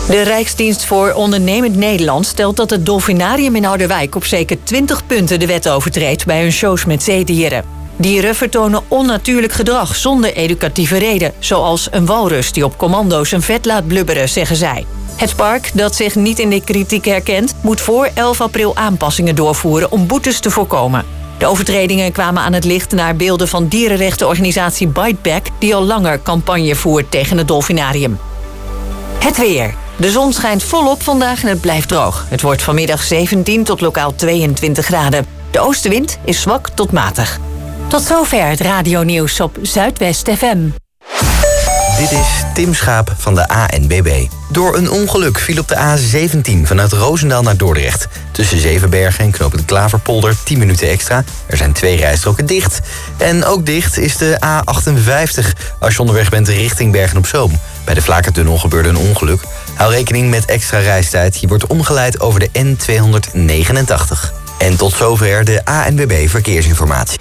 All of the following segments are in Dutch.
De Rijksdienst voor Ondernemend Nederland stelt dat het Dolfinarium in Ouderwijk op zeker 20 punten de wet overtreedt bij hun shows met zeedieren. Dieren vertonen onnatuurlijk gedrag zonder educatieve reden, zoals een walrus die op commando zijn vet laat blubberen, zeggen zij. Het park, dat zich niet in de kritiek herkent, moet voor 11 april aanpassingen doorvoeren om boetes te voorkomen. De overtredingen kwamen aan het licht naar beelden van dierenrechtenorganisatie Biteback, die al langer campagne voert tegen het Dolfinarium. Het weer. De zon schijnt volop vandaag en het blijft droog. Het wordt vanmiddag 17 tot lokaal 22 graden. De oostenwind is zwak tot matig. Tot zover het radionieuws op Zuidwest FM. Dit is Tim Schaap van de ANWB. Door een ongeluk viel op de A17 vanuit Roosendaal naar Dordrecht. Tussen Zevenbergen en knooppunt Klaverpolder 10 minuten extra. Er zijn 2 rijstroken dicht. En ook dicht is de A58 als je onderweg bent richting Bergen-op-Zoom. Bij de Vlakertunnel gebeurde een ongeluk. Hou rekening met extra reistijd. Je wordt omgeleid over de N289. En tot zover de ANWB Verkeersinformatie.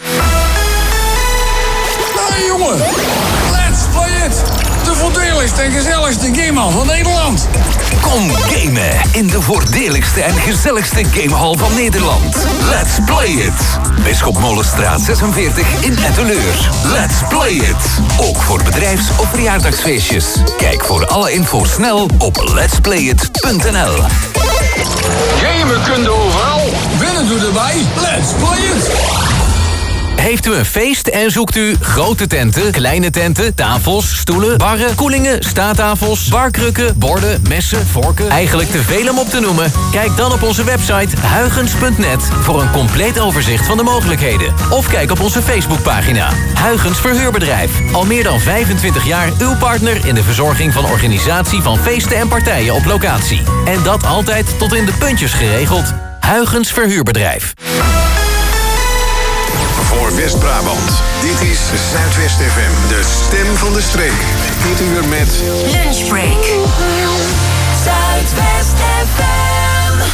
Hey jongen, let's play it! De voordeligste en gezelligste gamehal van Nederland. Kom gamen in de voordeligste en gezelligste gamehal van Nederland. Let's play it! Bisschop Molenstraat 46 in Etteleur. Let's play it! Ook voor bedrijfs- of verjaardagsfeestjes. Kijk voor alle info snel op letsplayit.nl. Gamen kun je overal, winnen doe erbij. Let's play it! Heeft u een feest en zoekt u grote tenten, kleine tenten, tafels, stoelen, barren, koelingen, staattafels, barkrukken, borden, messen, vorken, eigenlijk te veel om op te noemen? Kijk dan op onze website huygens.net voor een compleet overzicht van de mogelijkheden. Of kijk op onze Facebookpagina. Huygens Verhuurbedrijf. Al meer dan 25 jaar uw partner in de verzorging van organisatie van feesten en partijen op locatie. En dat altijd tot in de puntjes geregeld. Huygens Verhuurbedrijf. Voor West-Brabant. Dit is Zuidwest FM, de stem van de streek. Dit uur met Lunchbreak. Zuidwest FM.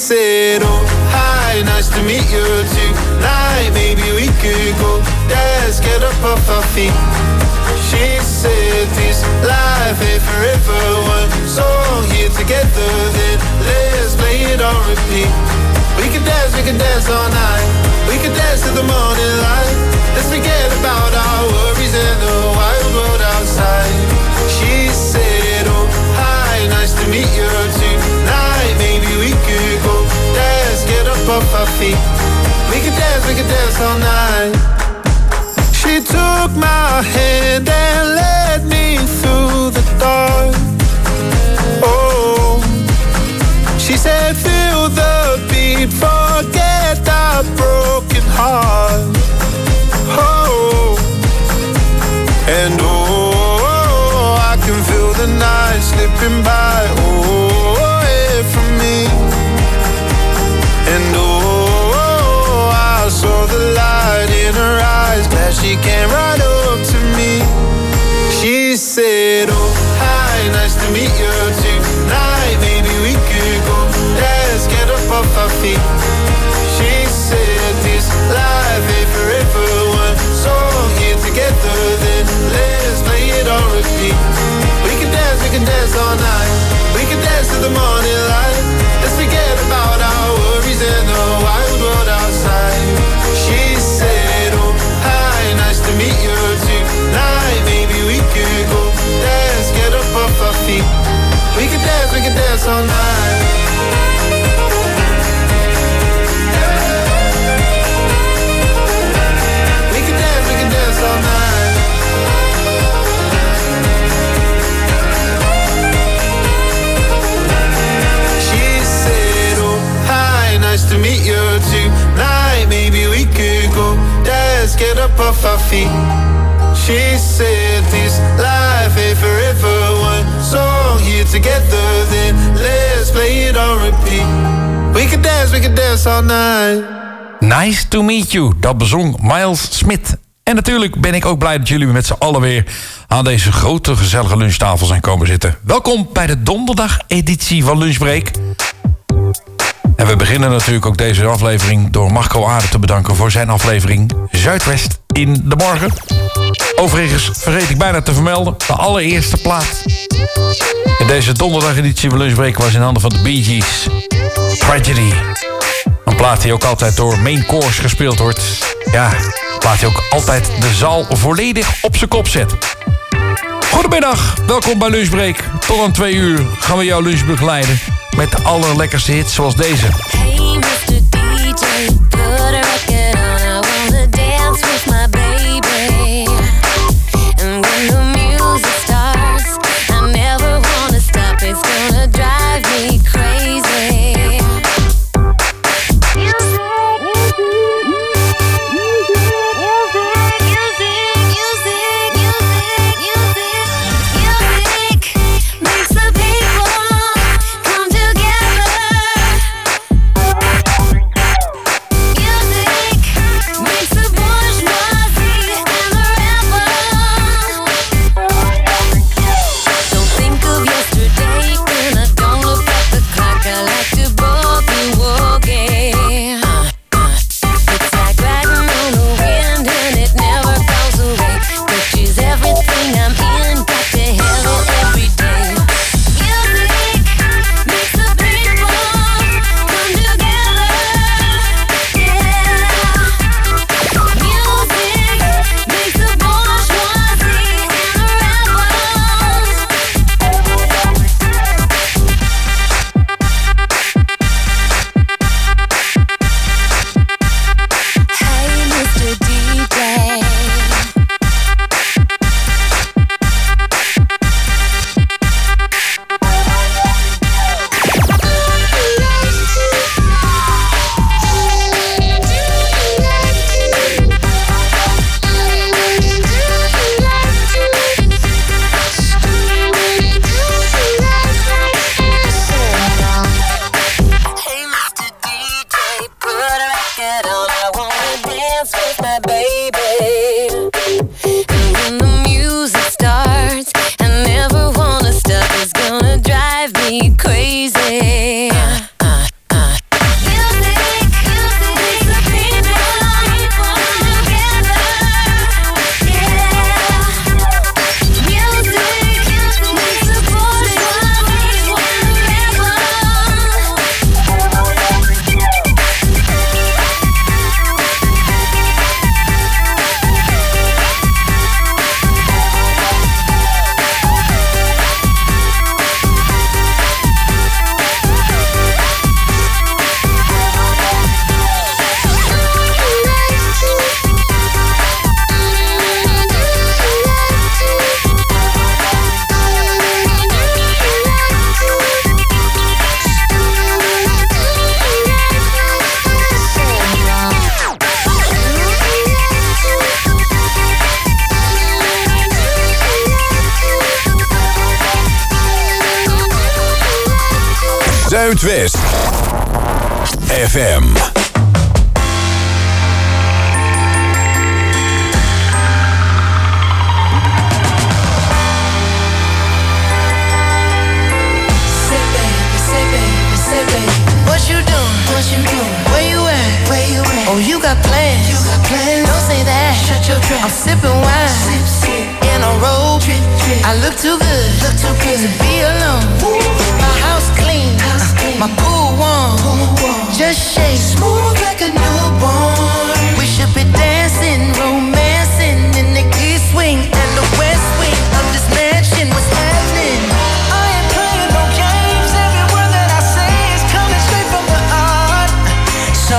said, oh, hi, nice to meet you tonight. Maybe we could go dance, get up off our feet. She said this life ain't forever. One song here together, then let's play it on repeat. We can dance all night. We can dance to the morning light. Let's forget about our worries and the wild world outside. She said, oh, hi, nice to meet you tonight. Maybe we could go dance, get up off our feet. We can dance all night. She took my hand and led me through the dark. Oh, she said, feel the beat, forget our broken heart. Oh, and oh, I can feel the night slipping by. Oh, away from me. And oh, I saw the light in her eyes. Glad she came right up to me. She said, oh, hi, nice to meet you tonight. Maybe we could go dance, get up off our feet. She said this life ain't forever. One song here together, then let's play it on repeat. We can dance all night. We can dance to the morning light. Let's forget about our worries and the wild world outside. She said, oh, hi, nice to meet you tonight. Maybe we could go dance, get up off our feet. We can dance all night. We can dance all night. She said, oh, hi, nice to meet you tonight. Maybe we could go dance, get up off our feet. She said this life ain't forever. One song here together, then let's play it on repeat. We can dance all night. Nice to meet you, dat bezong Miles Smith. En natuurlijk ben ik ook blij dat jullie met z'n allen weer aan deze grote gezellige lunchtafel zijn komen zitten. Welkom bij de donderdag-editie van Lunchbreak. En we beginnen natuurlijk ook deze aflevering door Marco Aarde te bedanken voor zijn aflevering Zuidwest in de morgen. Overigens vergeet ik bijna te vermelden, de allereerste plaat in deze donderdag-editie van Lunchbreak was in handen van de Bee Gees. Tragedy. Een plaat die ook altijd door main course gespeeld wordt. Ja, een plaat die ook altijd de zaal volledig op zijn kop zet. Goedemiddag, welkom bij Lunchbreak. Tot aan 2 uur gaan we jouw lunch begeleiden met de allerlekkerste hits zoals deze. Hey Mr. DJ, put a record on. I wanna dance with my baby. And when the music starts, I never wanna stop. It's gonna drive me crazy. Bourgeois Zuidwest FM. Oh, you got plans. Don't say that. Shut your trap. I'm sipping wine. In a robe. I look too good. To be alone. My house clean. My pool warm. Just shake. Smooth like a newborn. We should be dancing, romancing in the east wing and the west wing of this mansion. What's happening? I ain't playing no games. Every word that I say is coming straight from the heart. So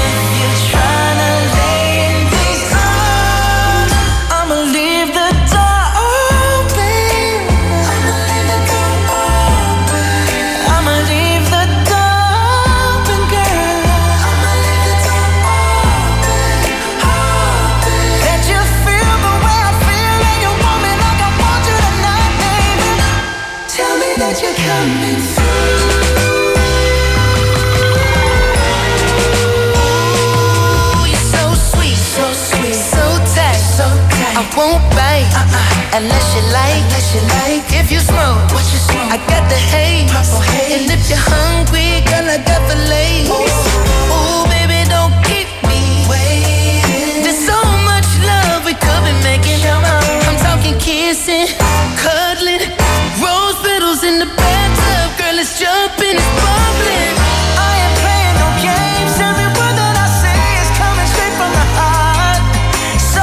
won't bite unless you like. If you smoke, I got the haze. And if you're hungry, girl, I got the lace. Ooh, baby, don't keep me waiting. There's so much love we could be making. I'm talking kissing, cuddling, rose petals in the bathtub. Girl, it's jumping, it's bubbling. I ain't playing no games. Every word that I say is coming straight from the heart. So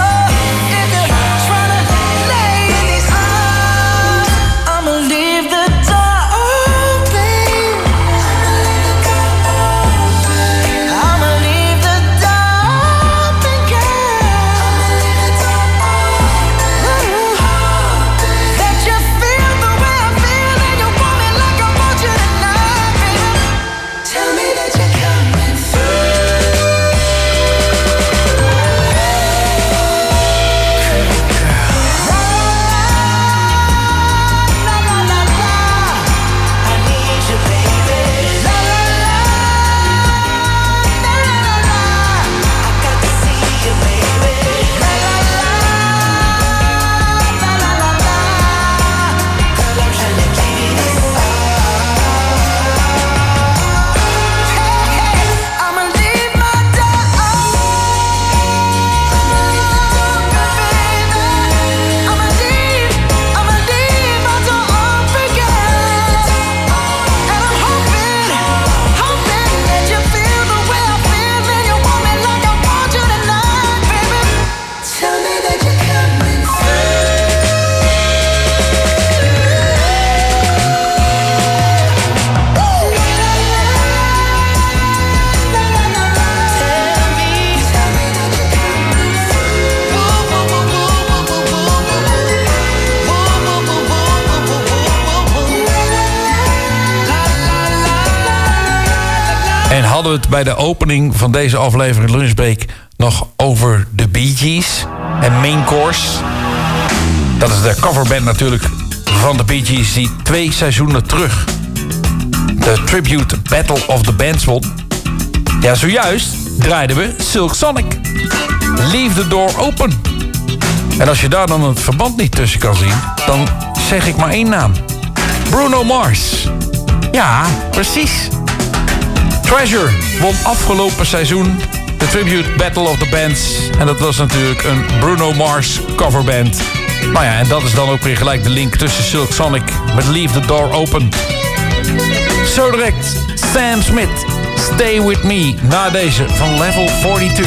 En hadden we het bij de opening van deze aflevering Lunchbreak nog over de Bee Gees en Main Course. Dat is de coverband natuurlijk van de Bee Gees die 2 seizoenen terug de Tribute Battle of the Bands won. Ja, zojuist draaiden we Silk Sonic. Leave the Door Open. En als je daar dan het verband niet tussen kan zien, dan zeg ik maar één naam. Bruno Mars. Ja, precies. Treasure won afgelopen seizoen de Tribute Battle of the Bands. En dat was natuurlijk een Bruno Mars coverband. Nou ja, en dat is dan ook weer gelijk de link tussen Silk Sonic met Leave the Door Open. Zo direct Sam Smith, Stay With Me, na deze van Level 42.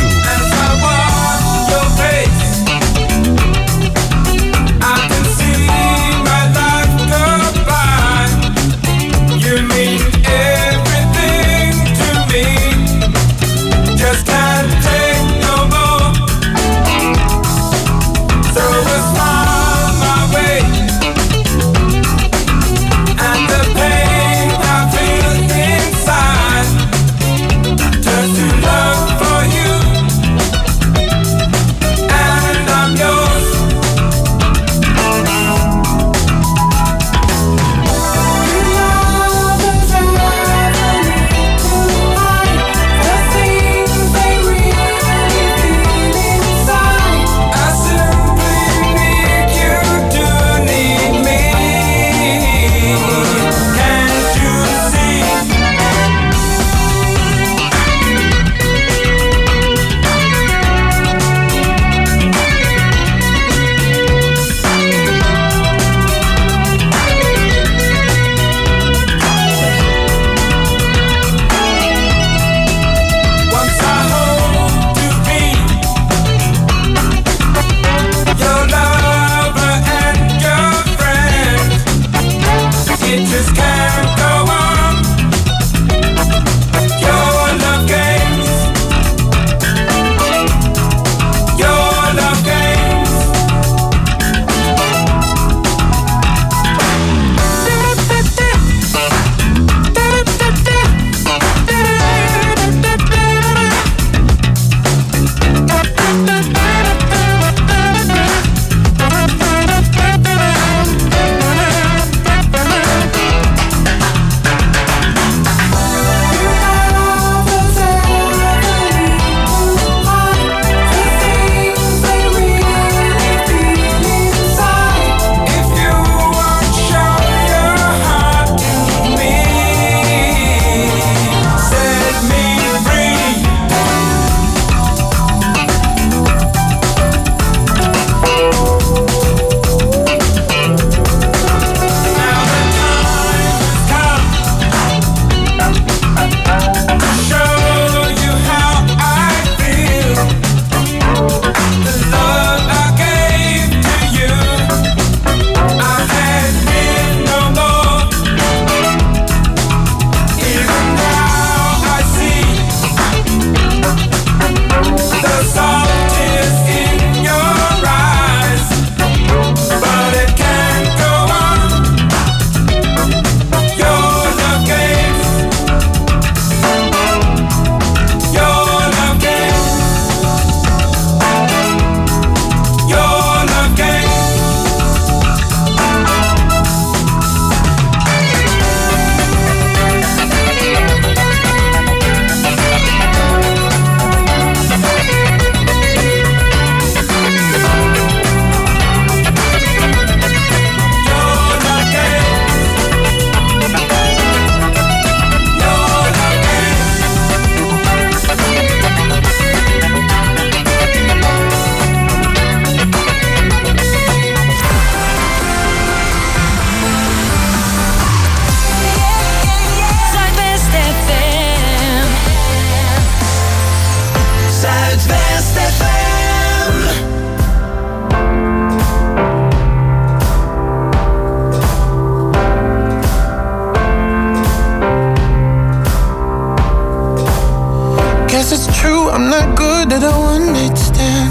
at a one-night stand,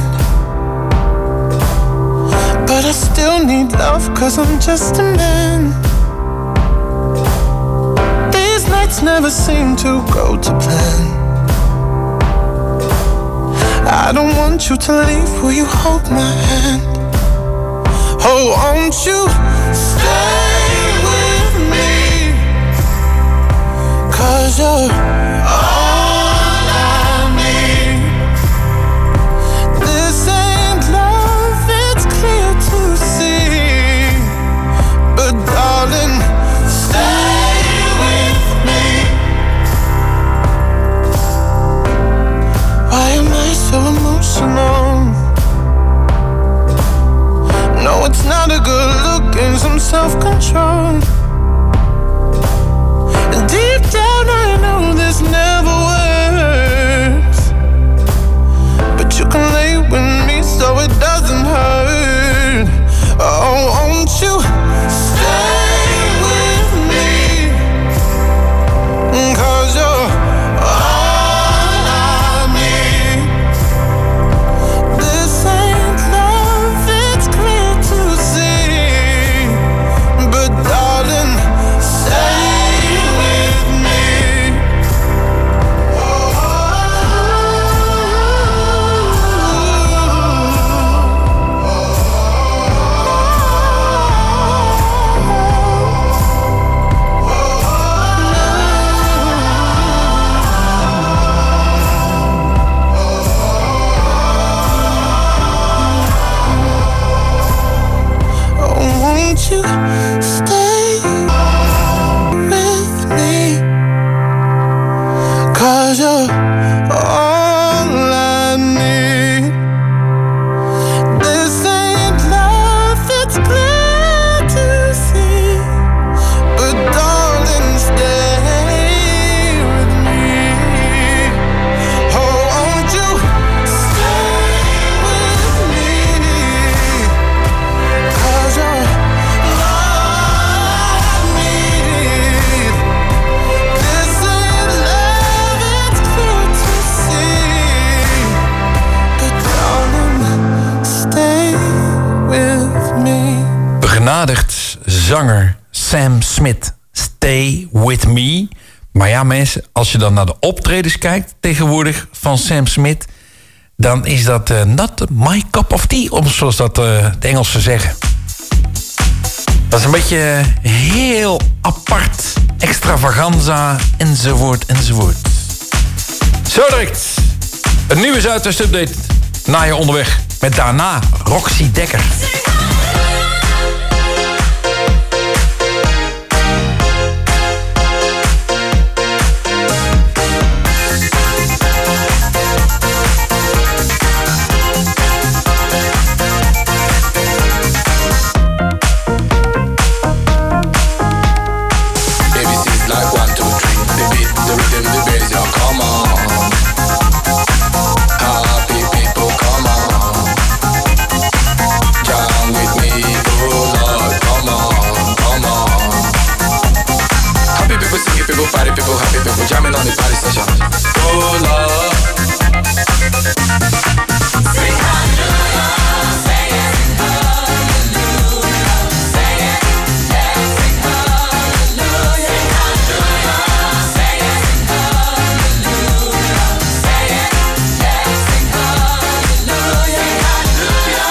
but I still need love, 'cause I'm just a man. These nights never seem to go to plan. I don't want you to leave, will you hold my hand? Oh, won't you stay with me? 'Cause you're all I need. This ain't love, it's clear to see. But darling, stay with me. Why am I so emotional? No, it's not a good look, and some self-control. And deep down I know this never works, but you can lay with me so it doesn't hurt. Oh, won't you stay with me? 'Cause you're all I need. This ain't love, it's clear to see. But darling, stay with me. Oh, won't you stay with me? 'Cause you're all I need. This ain't love, it's clear to see. But darling, stay with me. Oh, won't you stay with me? 'Cause you're all I need. This ain't love, it's clear to see. But darling, stay with me. Begenadigd zanger Sam Smith, Stay With Me. Maar ja, mensen, als je dan naar de optredens kijkt tegenwoordig van Sam Smith, dan is dat not my cup of tea, om zoals dat de Engelsen zeggen. Dat is een beetje heel apart, extravaganza, enzovoort, enzovoort. Zo direct, een nieuwe Zuidwest-update na je onderweg. Met daarna Roxy Dekker. ABC's like 1, 2, 3. The beat, the rhythm, the bass, y'all come on. Happy people, come on. Jam with me, oh Lord, come on, come on. Happy people, singing people, party people, happy people, jamming on the party session. Oh Lord. Sing hallelujah, say it, sing hallelujah, say it, yeah, sing hallelujah, sing hallelujah, say it, sing hallelujah, say it, yeah, sing hallelujah, sing hallelujah.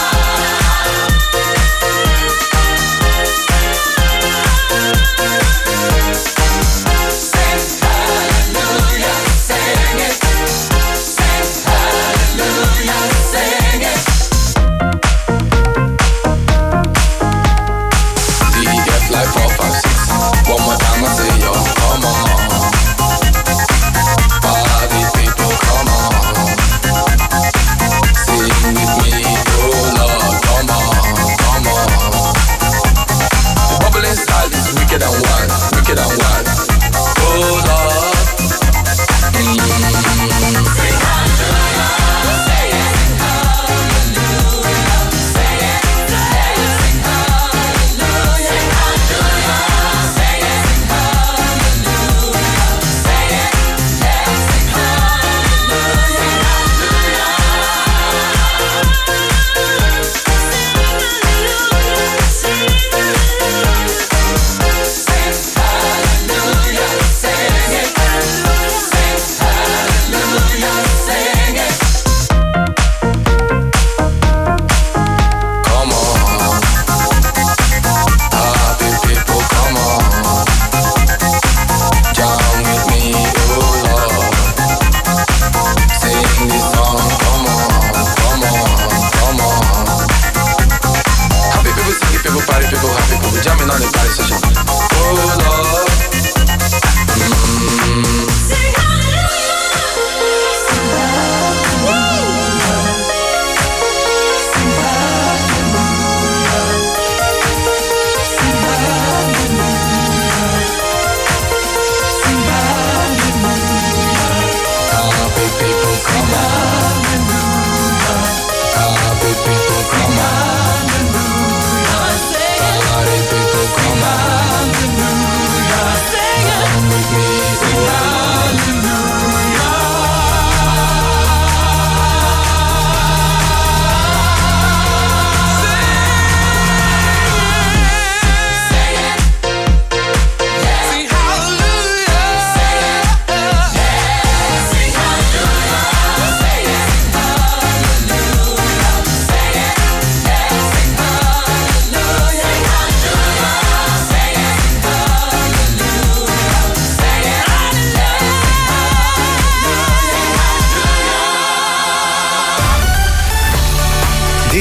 Sing hallelujah, sing it, sing hallelujah, sing it. DEF like 4, 5, 6. One more time I say yo, come on. Party people, come on. Sing with me, oh Lord, come on, come on. The bubbling style is wicked and wild, wicked and wild. Oh Lord. Sing hallelujah, say it, sing hallelujah, say it, yeah, sing hallelujah, sing hallelujah, say it, sing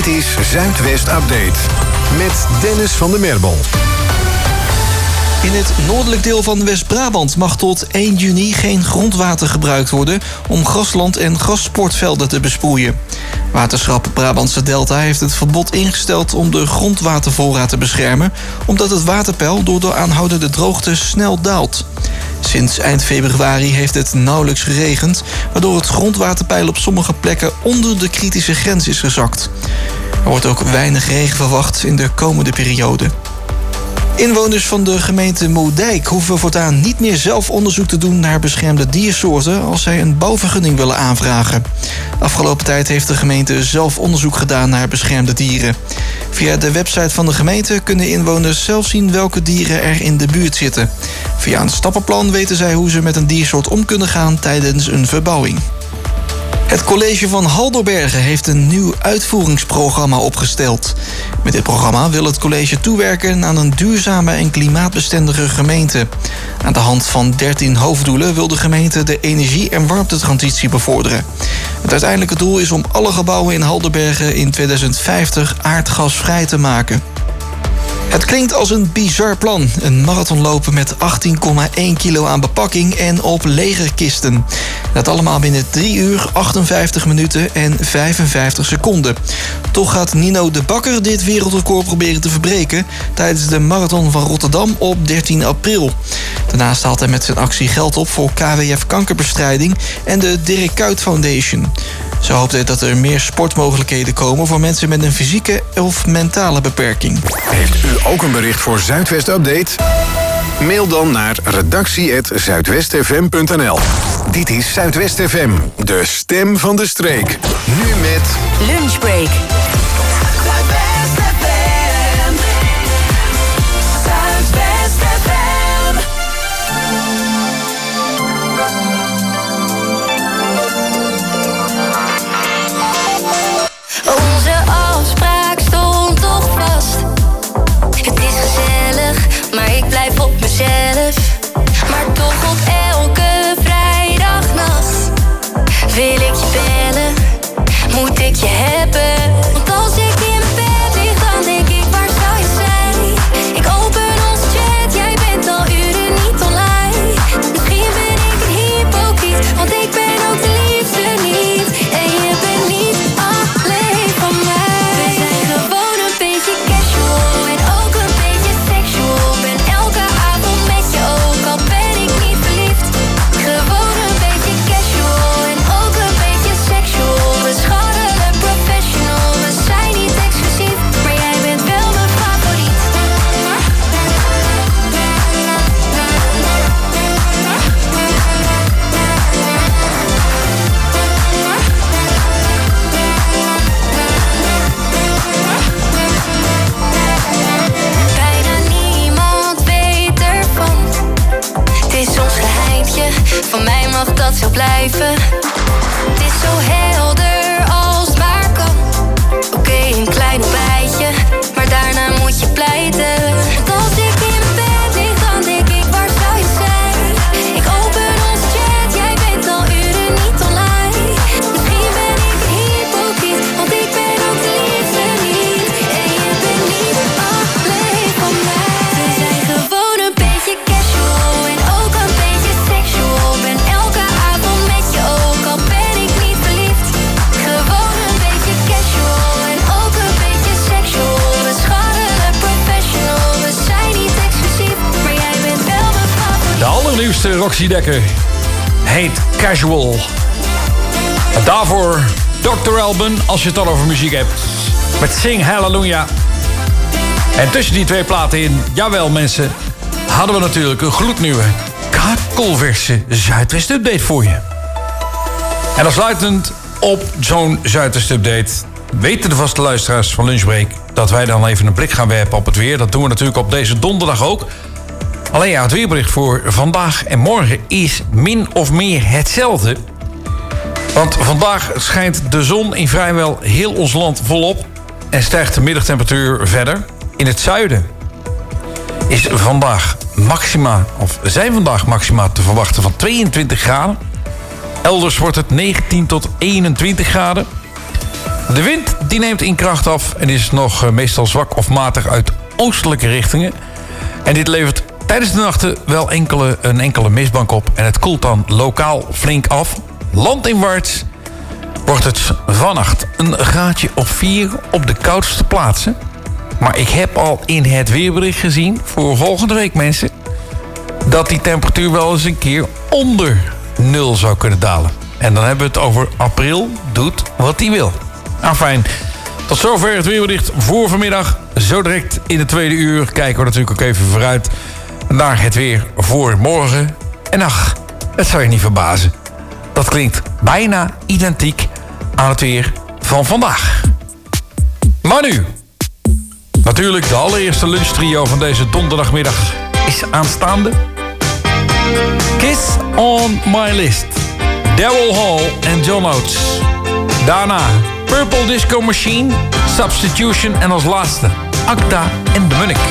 Dit is Zuidwest Update met Dennis van der Merbel. In het noordelijk deel van West-Brabant mag tot 1 juni geen grondwater gebruikt worden om grasland en grassportvelden te besproeien. Waterschap Brabantse Delta heeft het verbod ingesteld om de grondwatervoorraad te beschermen, omdat het waterpeil door de aanhoudende droogte snel daalt. Sinds eind februari heeft het nauwelijks geregend, waardoor het grondwaterpeil op sommige plekken onder de kritische grens is gezakt. Er wordt ook weinig regen verwacht in de komende periode. Inwoners van de gemeente Moerdijk hoeven voortaan niet meer zelf onderzoek te doen naar beschermde diersoorten als zij een bouwvergunning willen aanvragen. Afgelopen tijd heeft de gemeente zelf onderzoek gedaan naar beschermde dieren. Via de website van de gemeente kunnen inwoners zelf zien welke dieren er in de buurt zitten. Via een stappenplan weten zij hoe ze met een diersoort om kunnen gaan tijdens een verbouwing. Het college van Halderbergen heeft een nieuw uitvoeringsprogramma opgesteld. Met dit programma wil het college toewerken aan een duurzame en klimaatbestendige gemeente. Aan de hand van 13 hoofddoelen wil de gemeente de energie- en warmtetransitie bevorderen. Het uiteindelijke doel is om alle gebouwen in Halderbergen in 2050 aardgasvrij te maken. Het klinkt als een bizar plan. Een marathon lopen met 18,1 kilo aan bepakking en op legerkisten. Dat allemaal binnen 3 uur, 58 minuten en 55 seconden. Toch gaat Nino de Bakker dit wereldrecord proberen te verbreken tijdens de Marathon van Rotterdam op 13 april. Daarnaast haalt hij met zijn actie geld op voor KWF Kankerbestrijding en de Dirk Kuyt Foundation. Zo hoopt hij dat er meer sportmogelijkheden komen voor mensen met een fysieke of mentale beperking. Heeft u ook een bericht voor Zuidwest Update? Mail dan naar redactie@zuidwestfm.nl. Dit is Zuidwest FM, de stem van de streek. Nu met Lunchbreak. Onze afspraak stond toch vast. Het is gezellig, maar ik blijf op mezelf. Maar toch op elke vrijdagnacht wil ik je bellen, moet ik je hebben. Want als ik in bed lig, dan denk ik, waar zou je zijn? Ik open ons chat, jij bent al uren niet online. Misschien ben ik een hypocriet, want ik ben ook de liefste niet. En je bent niet alleen van mij. We zijn gewoon een beetje casual en ook een beetje sexual. Ben elke avond met je, ook al ben ik niet verliefd. Gewoon een beetje casual en ook een beetje sexual. We scharrelen professional, we zijn niet exclusief, maar jij bent wel mijn favoriet. Bijna niemand weet ervan. Het is ons geheimtje, van mij mag dat zo blijven. Het is zo helder als het maar kan. Oké, een klein ontbijtje, maar daarna moet je pleiten. Want als ik in bed lig, dan denk ik, waar zou je zijn? Ik open ons chat, jij bent al uren niet online. Misschien ben ik een hypocriet, want ik ben ook de liefste niet. En je bent niet alleen van mij. We zijn gewoon een beetje casual en ook een beetje sexual. Ben elke avond met je, ook al ben ik niet verliefd. Gewoon een beetje casual en ook een beetje sexual. We scharrelen professional, we zijn niet exclusief, maar jij bent wel mijn favoriet. De allernieuwste Roxy Dekker heet Casual. En daarvoor Dr. Alban, als je het al over muziek hebt, met Sing Hallelujah. En tussen die twee platen in, jawel mensen, hadden we natuurlijk een gloednieuwe kakelverse Zuidwest Update voor je. En afsluitend op zo'n Zuidwest Update weten de vaste luisteraars van Lunchbreak dat wij dan even een blik gaan werpen op het weer. Dat doen we natuurlijk op deze donderdag ook. Alleen ja, het weerbericht voor vandaag en morgen is min of meer hetzelfde. Want vandaag schijnt de zon in vrijwel heel ons land volop en stijgt de middagtemperatuur verder. In het zuiden zijn vandaag maxima te verwachten van 22 graden. Elders wordt het 19 tot 21 graden. De wind die neemt in kracht af en is nog meestal zwak of matig uit oostelijke richtingen. En dit levert tijdens de nachten wel een enkele mistbank op. En het koelt dan lokaal flink af. Landinwaarts wordt het vannacht een graadje of 4 op de koudste plaatsen. Maar ik heb al in het weerbericht gezien voor volgende week, mensen, dat die temperatuur wel eens een keer onder 0 zou kunnen dalen. En dan hebben we het over april doet wat hij wil. Fijn. Tot zover het weerbericht voor vanmiddag. Zo direct in het tweede uur kijken we natuurlijk ook even vooruit naar het weer voor morgen. En ach, het zou je niet verbazen. Dat klinkt bijna identiek aan het weer van vandaag. Maar nu, natuurlijk de allereerste lunchtrio van deze donderdagmiddag is aanstaande. Kiss on My List. Daryl Hall en John Oates. Daarna Purple Disco Machine, Substitution en als laatste Acta en de Munnik.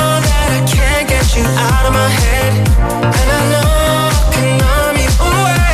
out of my head, and I know I can numb you away.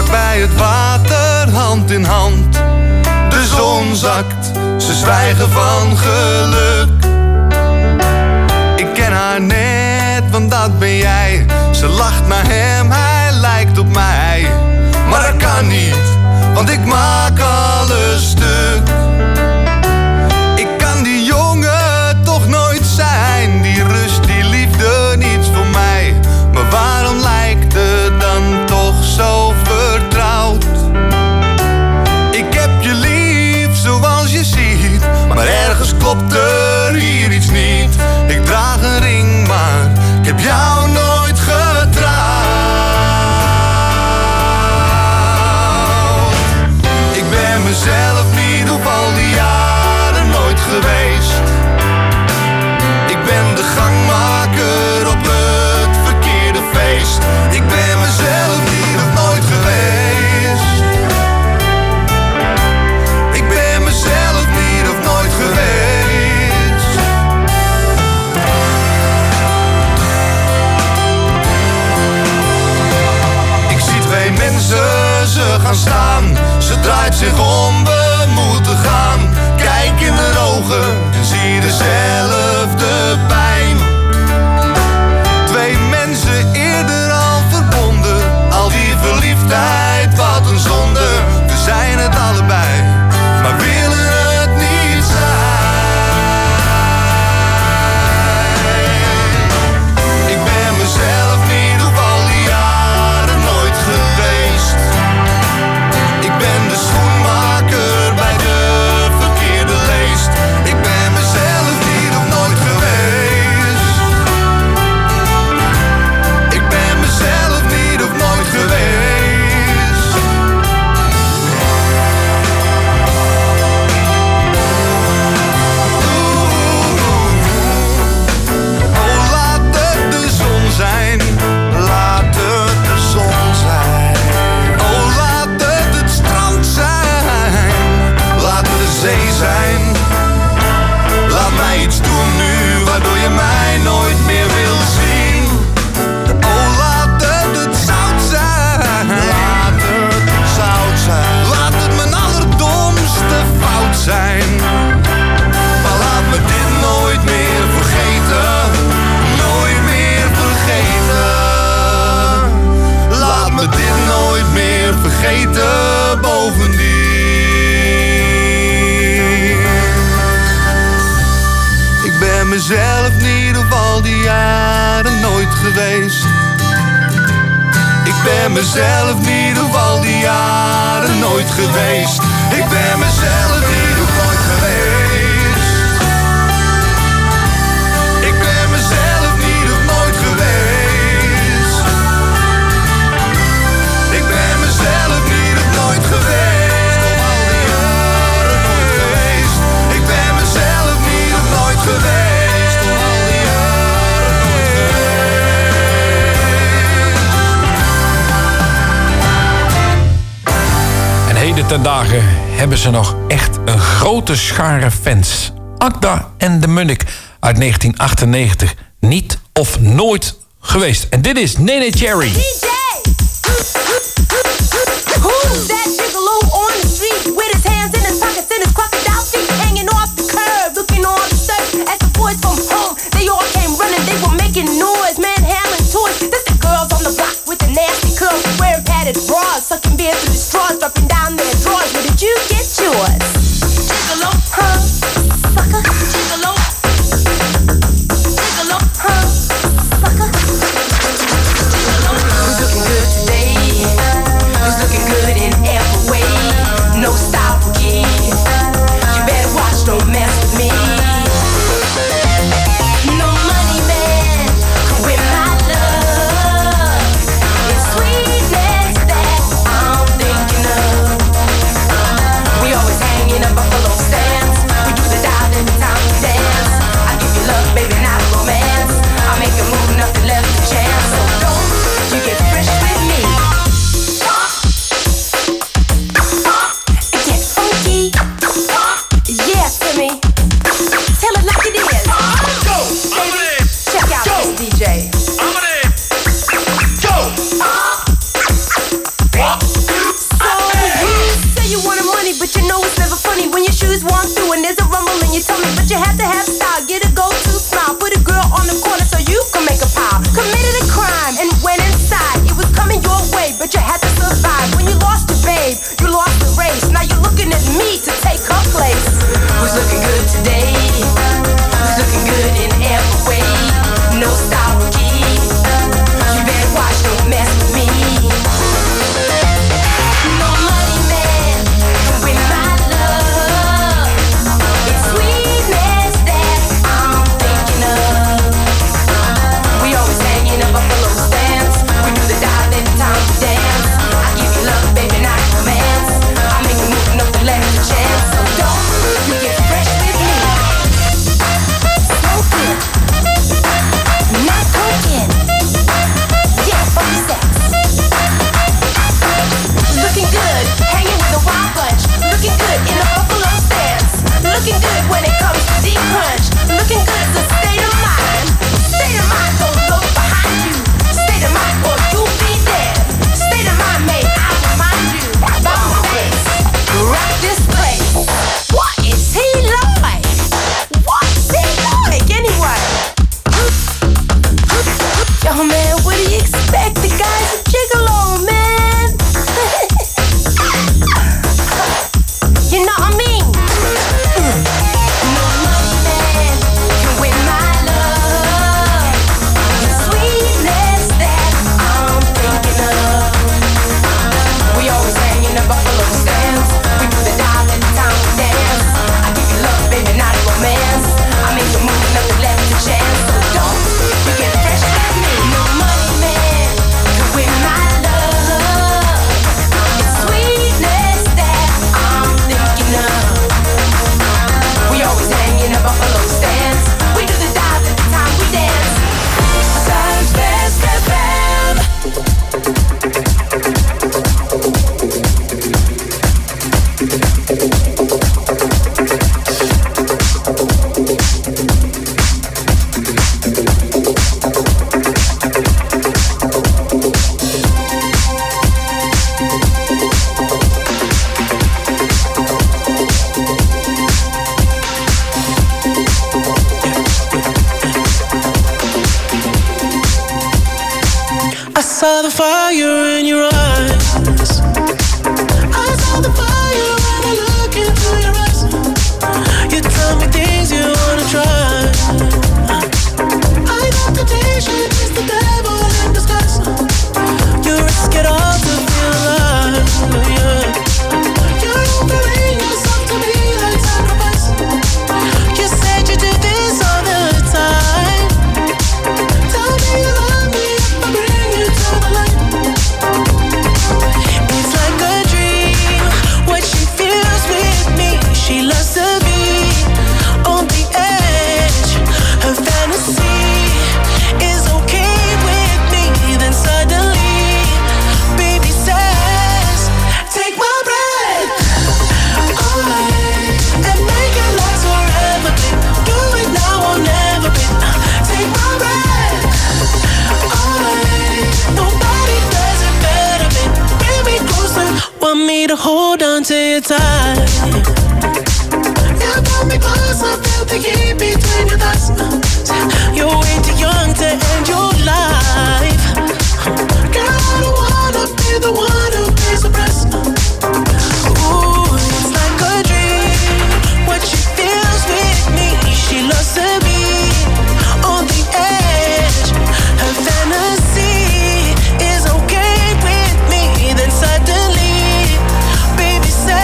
bij het water, hand in hand. De zon zakt, ze zwijgen van geluk. Ik ken haar net, want dat ben jij. Ze lacht naar hem, hij lijkt op mij. Maar dat kan niet, want ik maak alles stuk. Ik kan die jongen toch nooit zijn. Die rust, die liefde, niets voor mij. Maar waarom lijkt het dan toch zo vertrouwd? Ik heb je lief zoals je ziet, maar ergens klopt er hier iets niet. Ik draag een ring, maar ik heb jou nooit getrouwd. Ik ben mezelf niet op al die jaren nooit geweest. Ik ben de gangmaker op het verkeerde feest. Ik ben mezelf niet of nooit geweest. Ik ben mezelf niet of nooit geweest. Ik zie twee mensen, ze gaan staan. Ze draait zich om, we moeten gaan. Kijk in de ogen en zie dezelfde pijn. Twee mensen eerder al verbonden. Al die verliefdheid, wat een zonde. We zijn het allebei, maar willen het niet zijn. Ik ben mezelf niet op al die jaren nooit geweest. Ik ben de schoenmaker bij de verkeerde leest. Ik ben mezelf niet of nooit geweest. Ik ben mezelf niet of nooit geweest. Oh, laat het de zon zijn. Laat het de zon zijn. Oh, laat het strand zijn. Laat het de zee zijn. Laat mij iets doen nu waardoor je mij nooit meer wil zien. Oh, laat het zout zijn. Laat het zout zijn. Laat het mijn allerdomste fout zijn. Maar laat me dit nooit meer vergeten. Nooit meer vergeten. Laat me dit nooit meer vergeten bovendien. Ik ben mezelf niet op al die jaren nooit geweest. Ik ben mezelf niet op al die jaren nooit geweest. Ik ben mezelf niet op nooit geweest. Ik ben mezelf niet op nooit geweest. Ik ben mezelf niet op nooit geweest. Op al die jaren nooit geweest. Ik ben mezelf niet op nooit geweest. Op al die jaren nooit geweest. En heden ten dagen hebben ze nog echt een grote schare fans. Akda en de Munnik uit 1998. Niet of nooit geweest. En dit is Nene Cherry. DJ! Who's that gigolo on the street with his hands in his pockets and his crocodile feet hanging off the curb, looking all disturbed as the boys from home, they all came running, they were making noise, manhandling toys. This the girls on the block with the nasty curls, wearing padded bras, sucking beer through the straws, dropping down their drawers. Where did you get yours? Gigolo, huh? Sucker, gigolo. Gigolo, huh? Sucker. Who's looking good today? Who's looking good in every way? No style for kids. You better watch, don't mess with me. No money man could win my love. It's sweetness that I'm thinking of. to hold on to you tight. You pull me close, I feel the heat between your thighs. You're way too young to end your life. Girl, I don't wanna be the one who pays the price. Ooh, it's like a dream. What she feels with me, she loves to be on the edge. Her fantasy is okay with me. Then suddenly, baby says,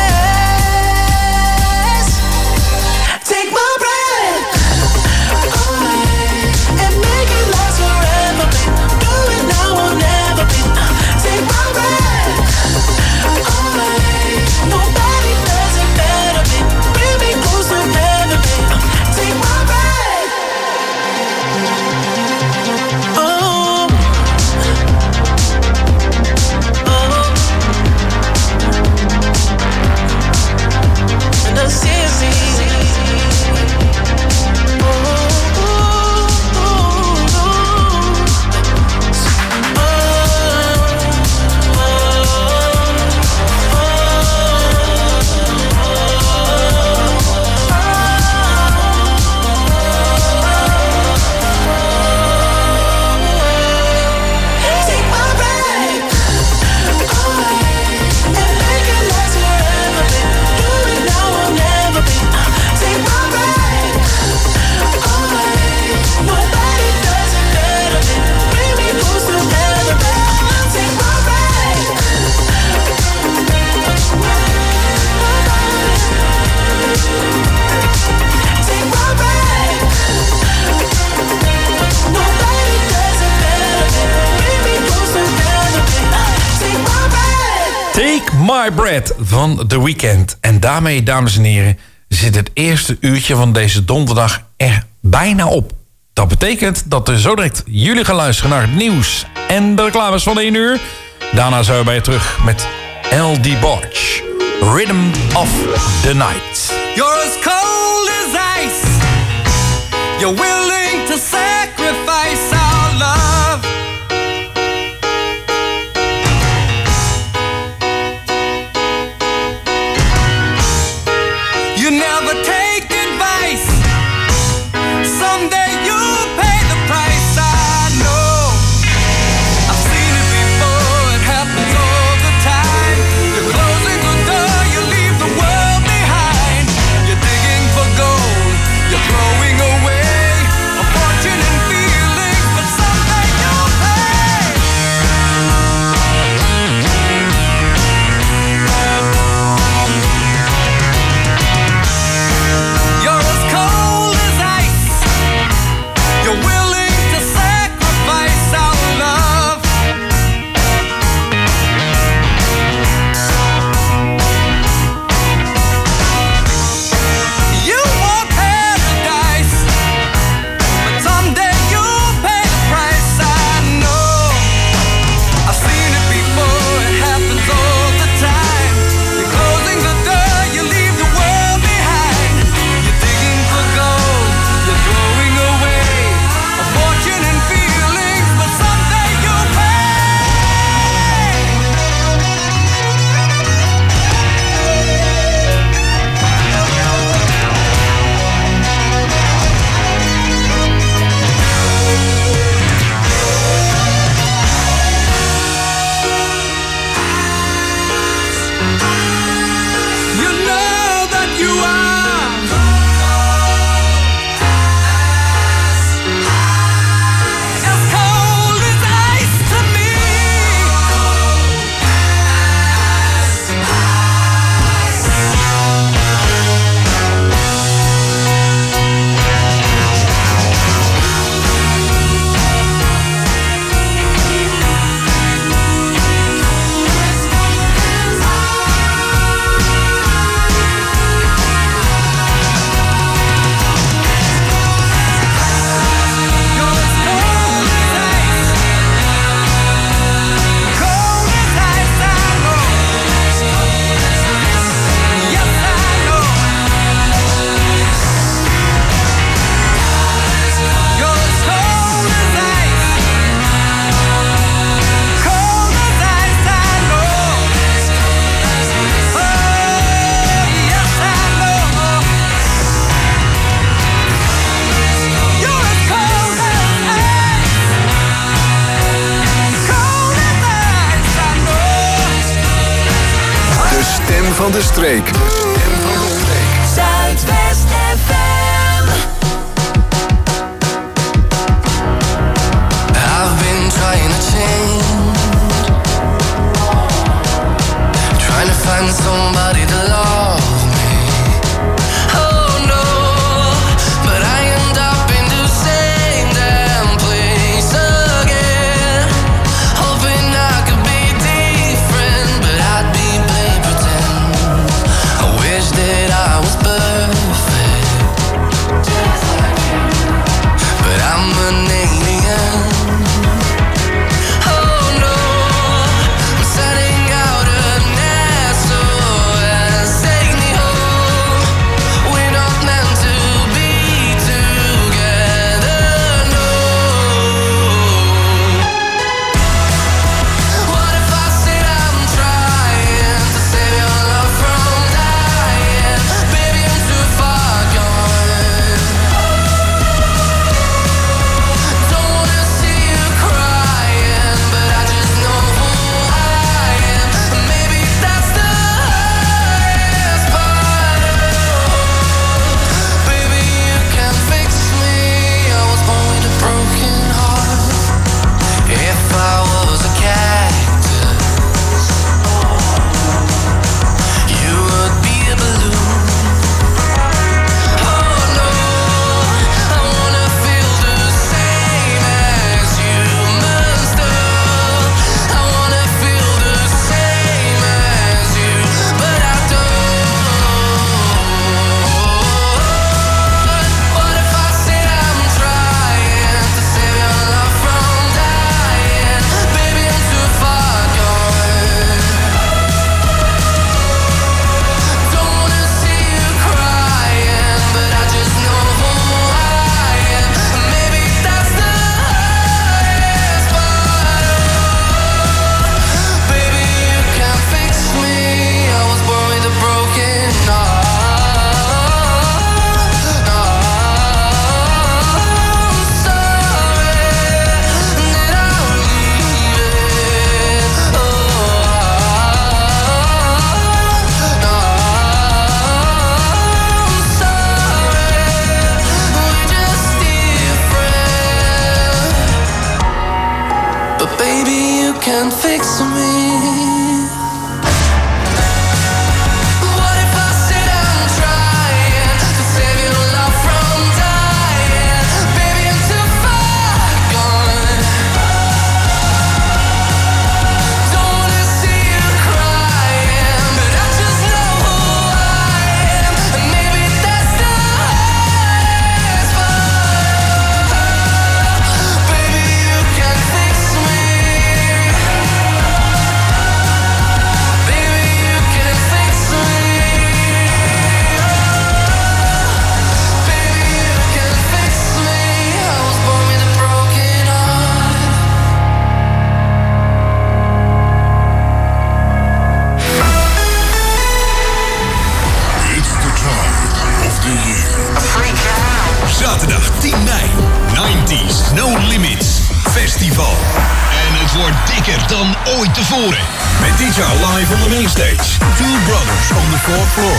take my breath away and make it last forever, babe. Do it now or never, babe. Take my breath away. Nobody does it better, babe. Bring me close to heaven, babe. Take my breath. Oh, and I see. My Breath van The Weeknd. En daarmee, dames en heren, zit het eerste uurtje van deze donderdag er bijna op. Dat betekent dat we zo direct jullie gaan luisteren naar het nieuws en de reclames van 1 uur. Daarna zijn we bij je terug met L.D. Barge, Rhythm of the Night. You're as cold as ice. You're willing to sacrifice our love. You never take advice. Someday you'll pay the price. I know. I've seen it before. It happens all the time. You're closing the door. You leave the world behind. You're digging for gold. You're throwing away a fortune and feeling. stem van de streek. De stem van de streek. Zuidwest FM. I've been trying to change, trying to find somebody to love me. Oh no, but I end up in the same damn place again, hoping I could be different, but I'd be play pretend. I wish that I was perfect, but I'm an alien. Oh no, I'm setting out an SOS. Take me home. We're not meant to be together, no. What if I said I'm trying to save your love from dying? Baby, I'm too far gone. Don't wanna see you crying, but I just know who I am. Maybe that's the hardest part. Baby, you can fix me. I was born with a broken heart. If I was a cactus, you would be a balloon. Oh no, I wanna feel the same as human still. I wanna feel the same as you, but I don't. What if I said I'm trying to save your love from dying? Baby, I'm too far gone. Don't wanna see you crying, but I just know who I am. Maybe that's the hardest part. Baby, you can fix me. I was born with a broken heart. I'm sorry that I'm leaving. I'm sorry, we're just different. But baby, you can fix me. What if I said I'm trying to save your love from dying? Baby, I'm too far gone. Don't wanna see you crying, but I just know who I am. And maybe that's the hardest part. Baby, you can fix me. Baby, you can fix me. Baby, you can fix me. I was born with a broken heart. It's the time of the year. Zaterdag 10 mei, 90s No Limits Festival. En het wordt dikker dan ooit tevoren. Met dit jaar live on the mainstage. Two Brothers on the fourth floor.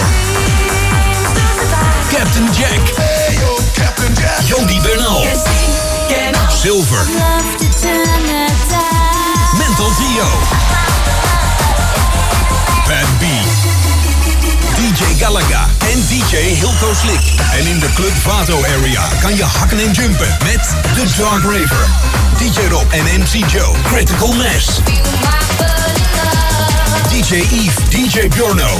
Captain Jack. Hey yo, Captain Jack. Jody Bernal. Silver. Mental Dio. Bad B. DJ Galaga en DJ Hilco Slick. En in de Club Vato area kan je hakken en jumpen met The Dark Raver, DJ Rob en MC Joe, Critical Mass, DJ Eve, DJ Bjorno,